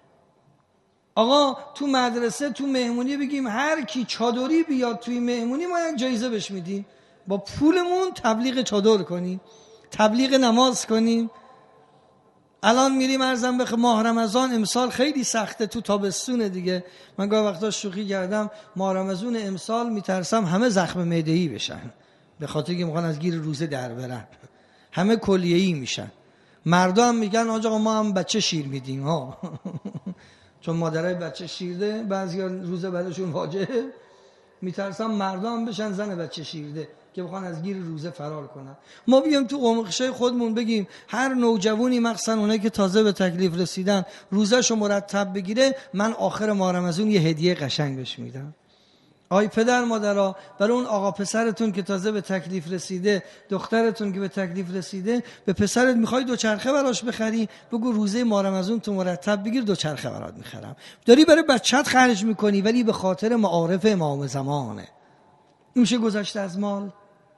S1: آقا تو مدرسه تو مهمونی بگیم هر کی چادری بیاد توی مهمونی ما یک جایزه بهش میدیم، با پولمون تبلیغ چادر کنیم، تبلیغ نماز کنیم. الان میریم ارزم بخ ماه رمضان امسال خیلی سخته، تو تابستونه دیگه. من گاه وقتا شوخی کردم ماه رمضان امسال میترسم همه زخم معده‌ای بشن، به خاطر که میخوان از گیر روزه در برن، همه کلیه‌ای میشن. مردم میگن آقا ما هم بچه شیر میدیم ها چون مادرای بچه شیرده بعضیا روزه بعدشون واجبه، میترسم مردم بشن زن بچه شیرده که بخوان از گیر روزه فرار کنن. ما بیام تو قومخشه خودمون بگیم هر نوجوانی مخصوصا اونایی که تازه به تکلیف رسیدن روزهشو مرتب بگیره، من آخر ماه رمضان یه هدیه قشنگ بهش میدم. آی پدر مادرها، برای اون آقا پسرتون که تازه به تکلیف رسیده، دخترتون که به تکلیف رسیده، به پسرت میخوای دوچرخه براش بخری، بگو روزه ماه رمضان تو مرتب بگیر دوچرخه برات میخرم. داری برای بچت خرج میکنی ولی به خاطر معارف امام زمانه. این میشه گذشته از مال.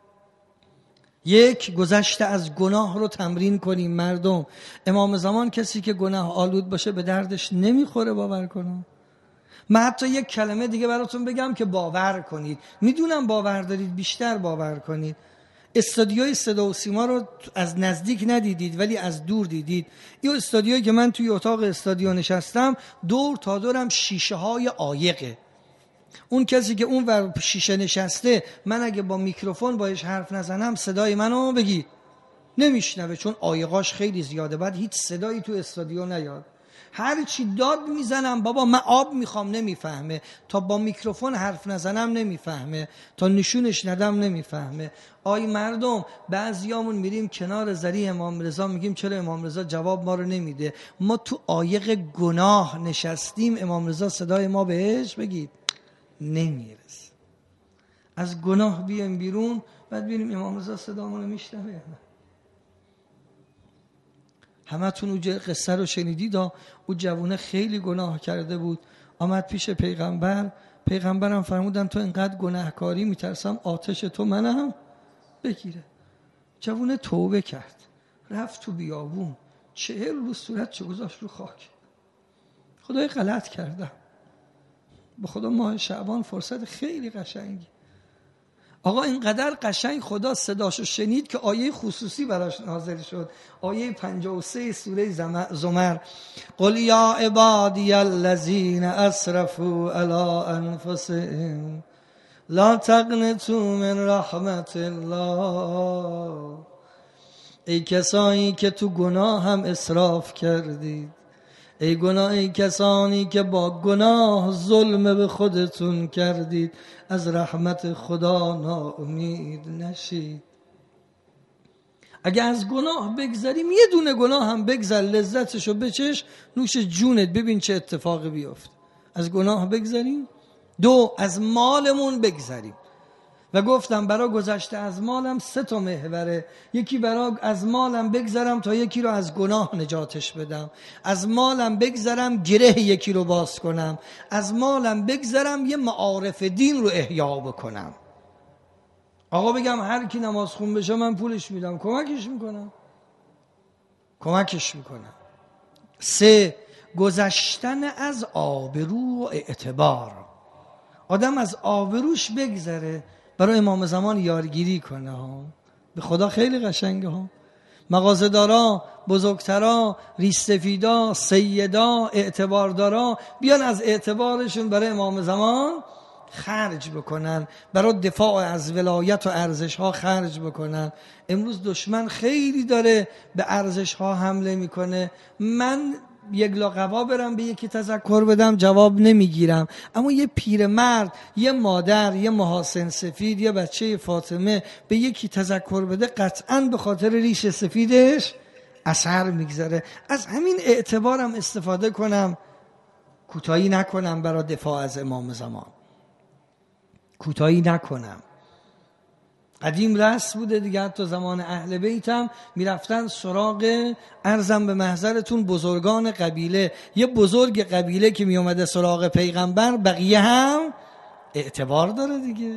S1: یک، گذشته از گناه رو تمرین کنیم مردم. امام زمان کسی که گناه آلود باشه به دردش نمیخوره، باور کنم. من حتی یک کلمه دیگه براتون بگم که باور کنید، میدونم باور دارید، بیشتر باور کنید. استادیوی صدا و سیما رو از نزدیک ندیدید ولی از دور دیدید. این استادیویی که من توی اتاق استادیو نشستم، دور تا دورم شیشه های عایقه. اون کسی که اون ور شیشه نشسته، من اگه با میکروفون باش حرف نزنم صدای منو بگید نمیشنوه، چون عایقاش خیلی زیاده، بعد هیچ صدایی تو استادیو نیاد. هر چی داد میزنم بابا من آب میخوام نمیفهمه، تا با میکروفون حرف نزنم نمیفهمه، تا نشونش ندم نمیفهمه. آی مردم، بعضیامون میریم کنار زری امام رضا میگیم چرا امام رضا جواب ما رو نمیده؟ ما تو عایق گناه نشستیم، امام رضا صدای ما بهش بگید نمیرسه. از گناه بیایم بیرون، بعد ببینیم امام رضا صدامونو میشنوه. همتون اون قصه رو شنیدید، اون جوونه خیلی گناه کرده بود، آمد پیش پیغمبر، پیغمبرم فرمودن تو اینقدر گناهکاری میترسم آتش تو منم بگیره. جوونه توبه کرد، رفت تو بیابون، چهل روز صورت چه گذاشت رو خاک. خدای غلط کردم، به خدا ماه شعبان فرصت خیلی قشنگی. آقا اینقدر قشنگ خدا صداشو شنید که آیه خصوصی براش نازل شد، آیه پنجاه و سه سوره زمر، قل یا عبادی الذین اسرفوا علی انفسهم لا تقنطوا من رحمت الله. ای کسانی که تو گناه هم اسراف کردید، ای گناه ای کسانی که با گناه ظلم به خودتون کردید، از رحمت خدا ناامید نشید. اگه از گناه بگذریم، یه دونه گناه هم بگذر، لذتشو بچش، نوش جونت، ببین چه اتفاقی بیفت. از گناه بگذریم. دو، از مالمون بگذریم. و گفتم برای گذشته از مالم سه تا محوره. یکی برای از مالم بگذرم تا یکی رو از گناه نجاتش بدم، از مالم بگذرم گره یکی رو باز کنم، از مالم بگذرم یه معارف دین رو احیا بکنم. آقا بگم هر کی نماز خون بشه من پولش میدم، کمکش میکنم کمکش میکنم. سه، گذشتن از آبرو و اعتبار. آدم از آبروش بگذره، برای امام زمان یارگیری کنه ها. به خدا خیلی قشنگه ها. مغازه‌دارا، بزرگترا، ریش‌سفیدا، سیدا، اعتباردارا بیان از اعتبارشون برای امام زمان خرج بکنن، برای دفاع از ولایت و ارزش ها خرج بکنن. امروز دشمن خیلی داره به ارزش ها حمله میکنه. من یک لاقوا برم به یکی تذکر بدم جواب نمیگیرم، اما یه پیرمرد، یه مادر، یه محاسن سفید، یه بچه فاطمه به یکی تذکر بده، قطعاً به خاطر ریش سفیدش اثر میگذاره. از همین اعتبارم استفاده کنم، کوتاهی نکنم برای دفاع از امام زمان، کوتاهی نکنم. قدیم رسم بوده دیگه، حتی زمان اهل بیتم میرفتن سراغ، ارزم به محضرتون، بزرگان قبیله. یه بزرگ قبیله که میومده سراغ پیغمبر، بقیه هم اعتبار داره دیگه.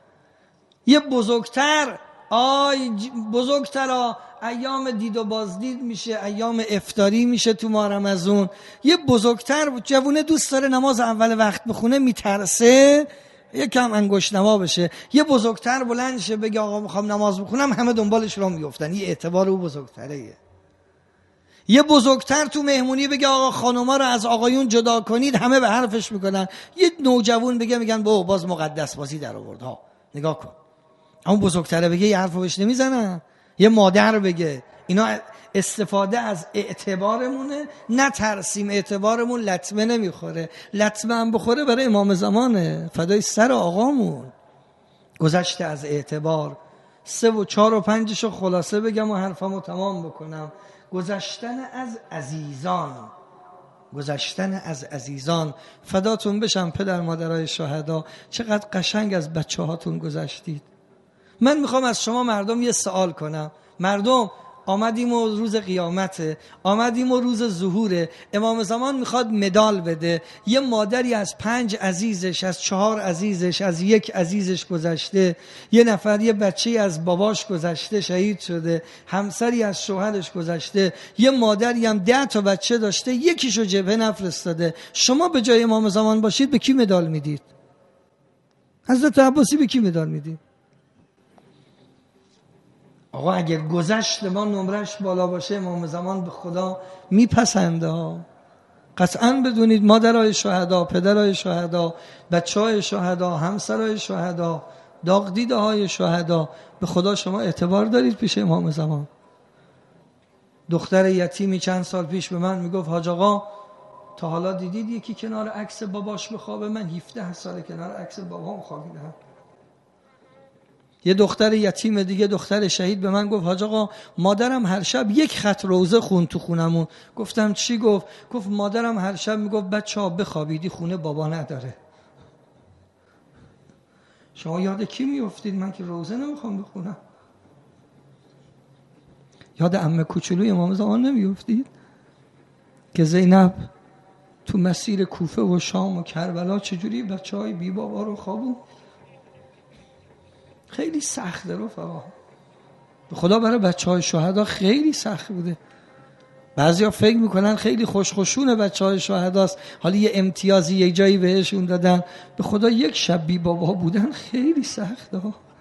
S1: یه بزرگتر، آی بزرگترا، ایام دید و بازدید میشه، ایام افطاری میشه تو ماه رمضان. یه بزرگتر جوونه دوست داره نماز اول وقت بخونه، میترسه یکم انگشت نما بشه. یه بزرگتر بلند شه بگه آقا میخوام نماز بخونم، همه دنبالش را میفتن. یه اعتبار او بزرگتره. یه بزرگتر تو مهمونی بگه آقا خانوما رو از آقایون جدا کنید، همه به حرفش میکنن. یه نوجوان بگه میگن با باز مقدس بازی در آورد ها، نگاه کن. اون بزرگتره بگه یه حرفو بهش نمیزنن. یه مادر بگه. اینا استفاده از اعتبارمونه، نه ترسیم. اعتبارمون لطمه نمیخوره. لطمه هم بخوره برای امام زمانه، فدای سر آقامون. گذشته از اعتبار. سه و چهار و پنجشو خلاصه بگم و حرفمو تمام بکنم. گذشتن از عزیزان، گذشتن از عزیزان. فداتون بشم پدر مادرای شهدا، چقدر قشنگ از بچه هاتون گذشتید. من میخوام از شما مردم یه سوال کنم. مردم آمدیم و روز قیامته، آمدیم و روز ظهوره، امام زمان میخواد مدال بده. یه مادری از پنج عزیزش، از چهار عزیزش، از یک عزیزش گذشته. یه نفر یه بچه از باباش گذشته، شهید شده. همسری از شوهرش گذشته. یه مادری هم ده تا بچه داشته، یکیشو جبهه نفرستاده. شما به جای امام زمان باشید به کی مدال میدید؟ حضرت عباسی به کی مدال میدید؟ آقا اگر گذشت ما نمرش بالا باشه، امام زمان به خدا میپسنده ها. قطعا بدونید مادرای شهدا، پدرای شهدا، بچهای شهدا، همسرای شهدا، داغ دیده های شهدا، به خدا شما اعتبار دارید پیش امام زمان. دختر یتیمی چند سال پیش به من میگفت حاج آقا تا حالا دیدید یکی کنار عکس باباش بخوابه؟ من هفده سال کنار عکس بابام خوابیدم. یه دختر یتیم دیگه، دختر شهید، به من گفت حاج آقا مادرم هر شب یک خط روزه خون تو خونمون. گفتم چی گفت؟ گفت مادرم هر شب میگفت بچه‌ها بخوابیدی خونه بابا نداره. شما یاد کی میافتید؟ من که روزه نمیخوام بخونم. یاد عمه کوچولوی امام زمان نمیافتید که زینب تو مسیر کوفه و شام و کربلا چجوری بچه‌های بی بابا رو خوابون؟ خیلی سخته رفقا، به خدا برای بچه های شهدا خیلی سخت بوده. بعضی ها فکر میکنن خیلی خوشخوشونه بچه های شهداست، حالا یه امتیازی یک جایی بهشون دادن. به خدا یک شب بی بابا بودن خیلی سخته.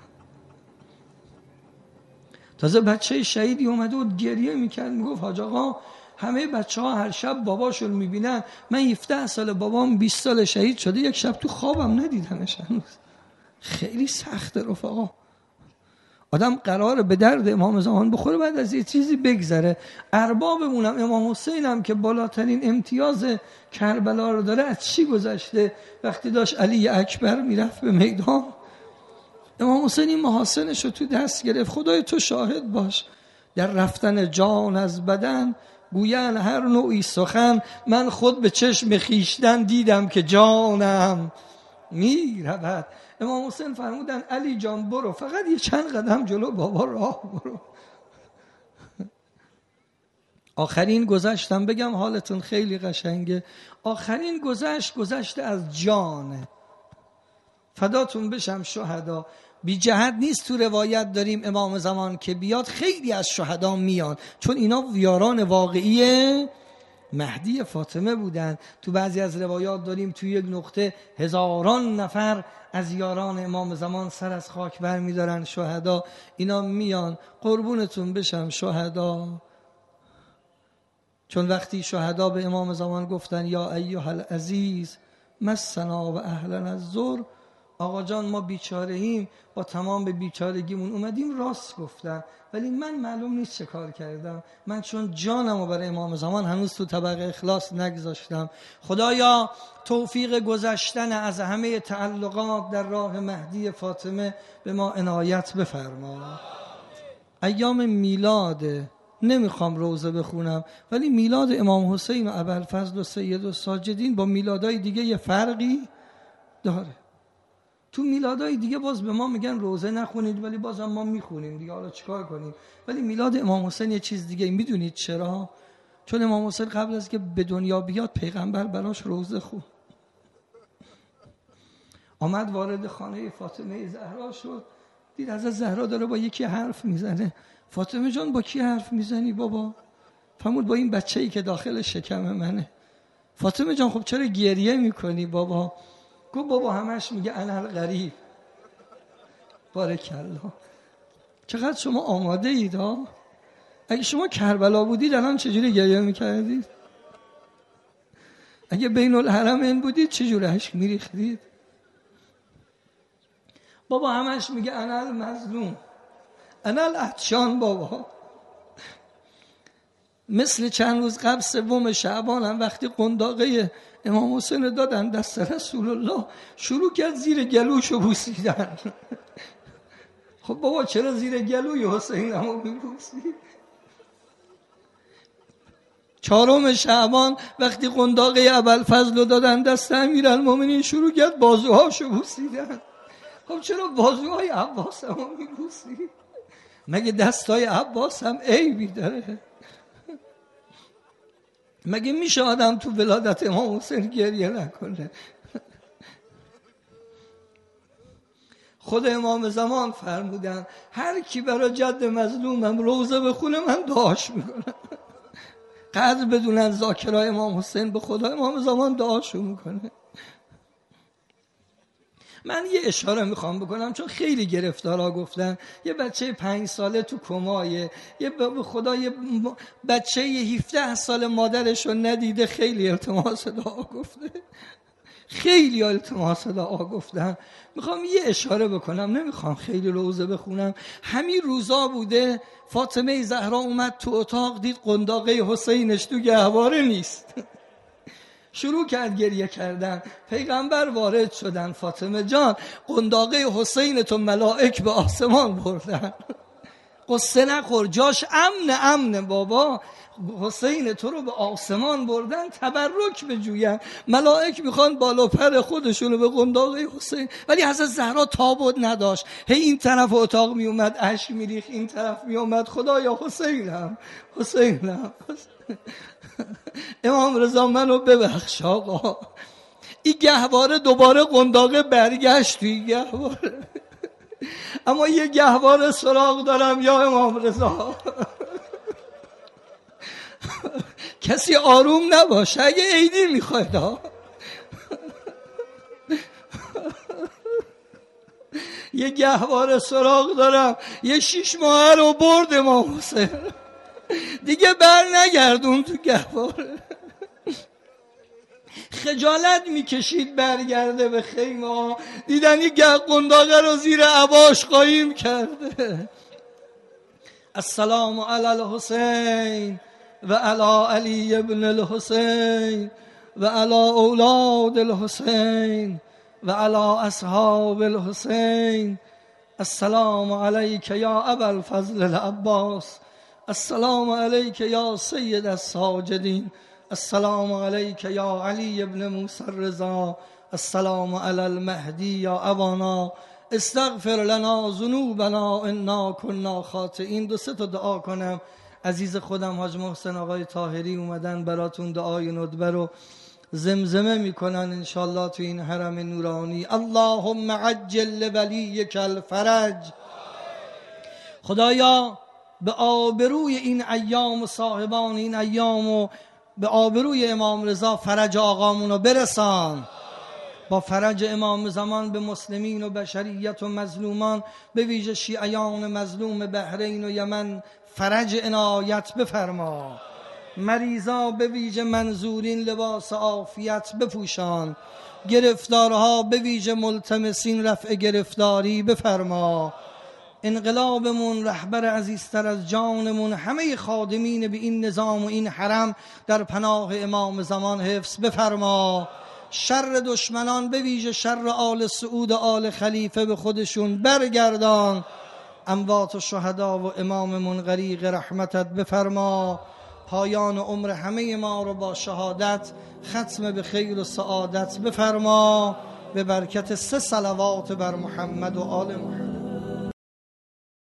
S1: تازه بچه شهیدی اومده و گریه میکرد، میگفت حاج آقا همه بچه ها هر شب باباشون میبینن، من هفده سال بابام بیست سال شهید شده، یک شب تو خوابم ندیدمش هنوز. خیلی سخته رفقا. آدم قراره به درد امام زمان بخوره، بعد از یه چیزی بگذره. اربابمونم امام حسین هم که بالاترین امتیاز کربلا رو داره، از چی گذشته؟ وقتی داشت علی اکبر میرفت به میدان، امام حسین این محاسنش رو تو دست گرفت. خدای تو شاهد باش، در رفتن جان از بدن گوین هر نوعی سخن، من خود به چشم خیشتن دیدم که جانم می رود. امام حسین فرمودن علی جان برو، فقط یه چند قدم جلو بابا راه برو. آخرین گذشتم بگم حالتون خیلی قشنگه. آخرین گذشت گذشت از جانه. فداتون بشم شهدا. بی جهت نیست تو روایت داریم امام زمان که بیاد خیلی از شهدا میان، چون اینا یاران واقعی مهدی فاطمه بودن. تو بعضی از روایات داریم توی یک نقطه هزاران نفر از یاران امام زمان سر از خاک بر می دارن شهدا. اینا میان قربونتون بشم شهدا. چون وقتی شهدا به امام زمان گفتن یا ایها العزیز مسنا و اهلنا الضر، آقا جان ما بیچاره‌ایم، با تمام به بیچارگیمون اومدیم، راست گفتن، ولی من معلوم نیست چه کار کردم. من چون جانمو برای امام زمان هنوز تو طبق اخلاص نگذاشتم. خدایا توفیق گذشتن از همه تعلقات در راه مهدی فاطمه به ما عنایت بفرما. ایام میلاده، نمیخوام روزه بخونم، ولی میلاد امام حسین و ابوالفضل و سید الساجدین با میلادای دیگه یه فرقی داره. تو میلادای دیگه باز به ما میگن روزه نخونید، ولی بازم ما میخونیم دیگه، حالا چیکار کنیم؟ ولی میلاد امام حسین یه چیز دیگه. میدونید چرا؟ چون امام حسین قبل از که به دنیا بیاد پیغمبر براش روزه خون. آمد وارد خانه فاطمه زهرا شد، دید حضرت زهرا داره با یکی حرف میزنه. فاطمه جان با کی حرف میزنی بابا؟ فرمود با این بچه‌ای که داخل شکم منه. فاطمه جان خب چرا گریه میکنی بابا؟ گفت بابا همش میگه انا الغریب. بارک الله. چقدر شما آماده اید ها؟ اگه شما کربلا بودید الان چجوری گریه میکردید؟ اگه بین الحرمین بودید چجوری اشک میریختید؟ بابا همش میگه انا المظلوم، انا العطشان. بابا مثل چند روز قبل سوم شعبان هم وقتی قنداقه امام حسین دادن دست رسول الله، شروع کرد زیر گلوشو بوسیدن. خب بابا چرا زیر گلوی حسین همو میبوسید؟ چهارم شعبان وقتی قنداقه ابوالفضل دادن دست امیرالمومنین، شروع کرد بازوهاشو بوسیدن. خب چرا بازوهای عباس همو میبوسید؟ مگه دستای عباس هم عیبی داره؟ مگه میشه آدم تو ولادت امام حسین گریه نکنه؟ خود امام زمان فرمودن هر کی برای جد مظلومم روزه بخونه من دعاش میکنم. قدر بدونن ذاکرای امام حسین به خدا، امام زمان دعاشو میکنه. من یه اشاره میخوام بکنم چون خیلی گرفتارا گفتن یه بچه پنج ساله تو کمایه، یه به خدا یه بچه هفده سال مادرشو ندیده، خیلی التماس دعا گفته، خیلی التماس دعا گفتن. میخوام یه اشاره بکنم، نمیخوام خیلی روزه بخونم. همین روزا بوده فاطمه زهرا اومد تو اتاق، دید قنداقه حسینش تو گهواره نیست. شروع کرد گریه کردن. پیغمبر وارد شدن، فاطمه جان قنداقه حسین تو ملائک به آسمان بردن. قصه نخور، جاش امن امن بابا. حسین تو رو به آسمان بردن، تبرک بجوین. ملائک میخوان بالا پر خودشونو به قنداقه حسین. ولی حضرت زهرا تابد نداشت، هی این طرف اتاق میومد اشک میریخت، این طرف میومد خدایا حسینم حسینم. امام رضا منو ببخش آقا، این گهواره دوباره قنداقه برگشت توی گهواره. اما یه گهواره سراغ دارم یا امام رضا. کسی آروم نباشه اگه عیدی میخواید ها. یه گهواره سراغ دارم، یه شیش ماه رو برد امام حسین، دیگه بر نگردون تو گهواره. خجالت میکشید برگرده به خیمه ها، دیدن یه گه قنداقه رو زیر عباش قایم کرده. السلام علی الحسین و علی علی ابن الحسین و علی اولاد الحسین و علی اصحاب الحسین. السلام علیک یا ابا الفضل العباس، السلام علیک یا سید الساجدین، السلام علیک یا علی ابن موسی الرضا، السلام علی المهدی یا ابانا، استغفر لنا ذنوبنا انا كنا خاطئین. دو سه تا دعا کنم. عزیز خودم حاج محسن آقای طاهری اومدن براتون دعای ندبه رو زمزمه میکنن انشالله تو این حرم نورانی. اللهم عجل ولیک الفرج. خدایا به آبروی این ایام و صاحبان این ایام و به آبروی امام رضا فرج آقامونو برسان. با فرج امام زمان به مسلمین و بشریت و مظلومان، به ویژه شیعیان مظلوم بحرین و یمن فرج عنایت بفرما. مریضا به ویژه منظورین لباس عافیت بپوشان. گرفتارها به ویژه ملتمسین رفع گرفتاری بفرما. انقلابمون رهبر عزیزتر از جانمون، همه خادمین به این نظام و این حرم در پناه امام زمان حفظ بفرما. شر دشمنان به ویژه شر آل سعود آل خلیفه به خودشون برگردان. اموات و شهدا و اماممون غریق رحمتت بفرما. پایان عمر همه ما رو با شهادت ختم به خیر و سعادت بفرما. به برکت سه صلوات بر محمد و آل محمد.